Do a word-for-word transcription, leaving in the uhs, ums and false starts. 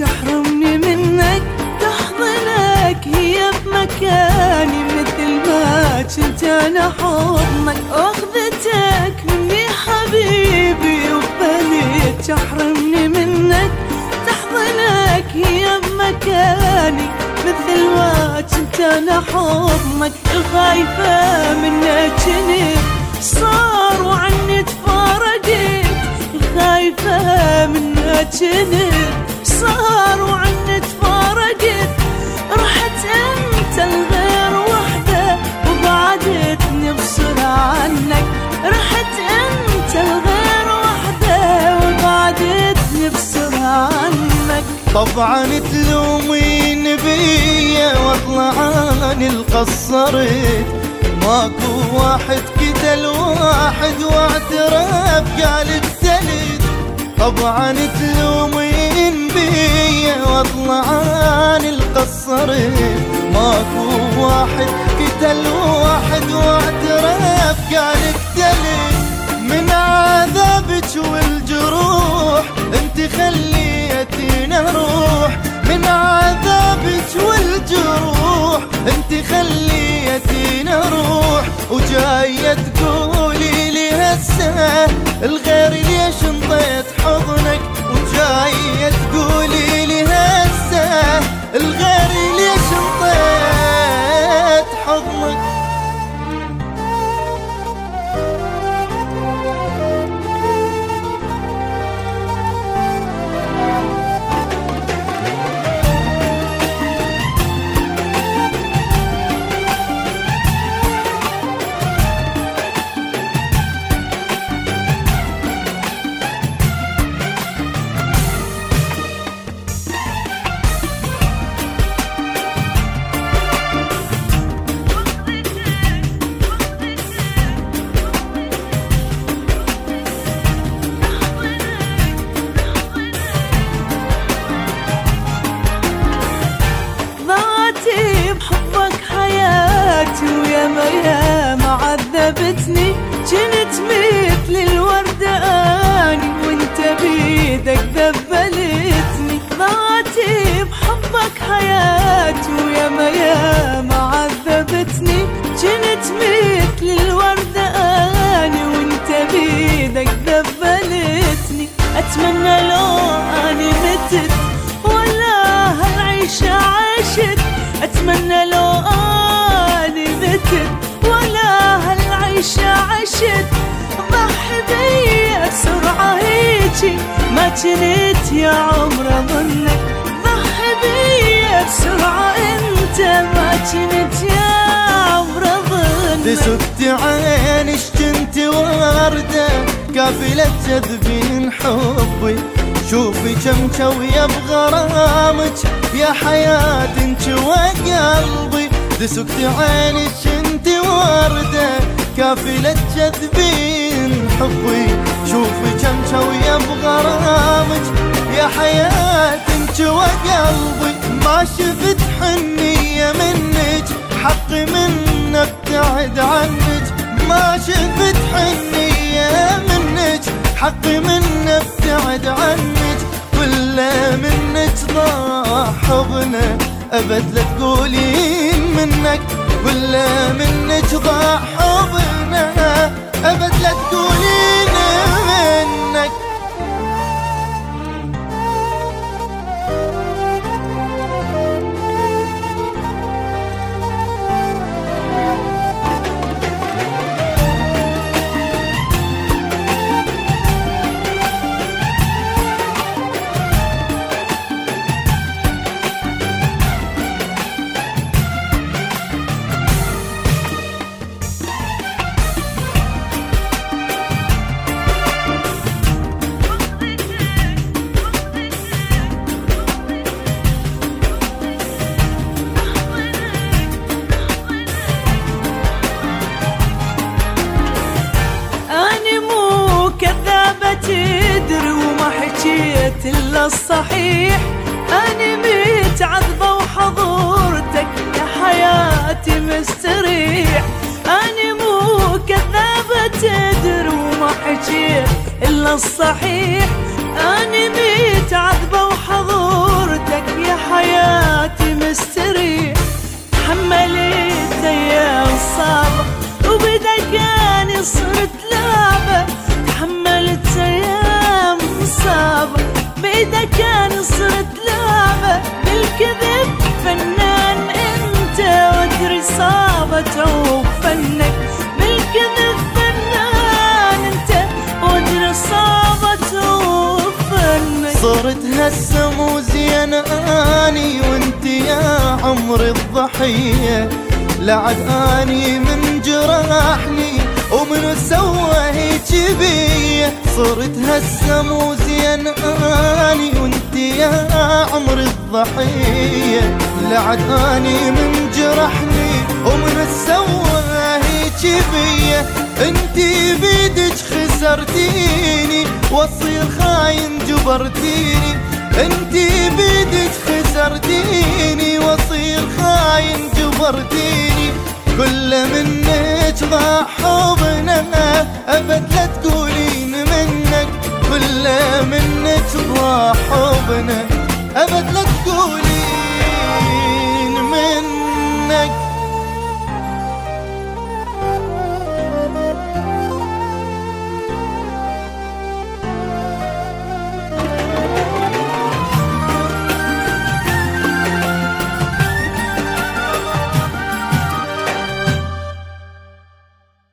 تحرمني منك تحضنك هي بمكاني مثل ما كنت انا حضنك اخذتك مني حبيبي وبالي تحرمني منك تحضنك هي بمكاني مثل ما كنت انا حضنك الخايفة منك كنت صار وعني تفارقت الخايفة منك كنت صار وعني تفارقت رحت انت الغير وحدة وبعدتني بسرعة عنك رحت انت الغير وحدة وبعدتني بسرعة عنك. طبعا تلومين بيا واطلع عن القصرت ماكو واحد قتل واحد واعترف قال اقتلت. طبعا تلومين بيا واطلع عن القصرت ماكو واحد قتل واحد واعترف قال اقتلت. من عذابك والجروح انت خليتيني اروح من عذابك والجروح انت خليتيني اروح وجاية تقولي لي هسه الغير ليش انطيت حضنك وجاية تقولي لي هسه الغير ليش انطيت حضنك. بحبك حياتي وياما ياما عذبتني جنت مثل الوردة اني وانت بيدك ذبلتني. ضاعتي بحبك حياتي وياما ياما عذبتني جنت مثل الوردة اني وانت بيدك ذبلتني. اتمنى لو اني متت ولا هالعيشة عشت اتمنى لو اني متت ولا هالعيشة عشت ضحي بيا بسرعة هيجي ما كنت يا عمر اظنك ضحي بيا بسرعة انت ما كنت يا عمر اظنك. تسكتي عينش كنت وردة قافلة تذبين حبي شوفي كم شوية بغرامك يا حياة انت وقلبي. تسكتي عينك انت وردة كافلة جذبين حبي شوفي كم شوية بغرامك يا حياة انت وقلبي. ما شفت حنية منك حقي من ابتعد عنك ما شفت حنية منك حقي من ابتعد عنك ولا منك ضاع حضنه ابد لا تقولين منك ولا منك ضاع حضنه ابد لا تقولين منك. تدري وما حكيت إلا الصحيح أنا متعذبة وحضورتك يا حياتي مستريح. أنا مو كذابة تدري وما حكيت إلا الصحيح أنا متعذبة وحضورتك صرت لعبة، تحملت أيام صعبة بيدك أنا صرت لعبة. بالكذب فنان أنت وأدري صعبة تعوق فنك، بالكذب فنان أنت وأدري صعبة تعوق فنك. صرت هسه مو زين اني وانت يا عمري الضحية، لعد اني من جرحني ومن سوى هيك بيه. صرت هسه مو زين اني وانت يا عمري الضحية، لعد اني من جرحني ومن سوى هيك بيه. انتي بيدك خسرتيني واصير خاين جبرتيني، انتي بيدك خسرتيني واصير خاين جبرتيني. كل منك ضاع حبنا ابد لا تقولين منك، كل منك ضاع حبنا ابد لا تقولين منك.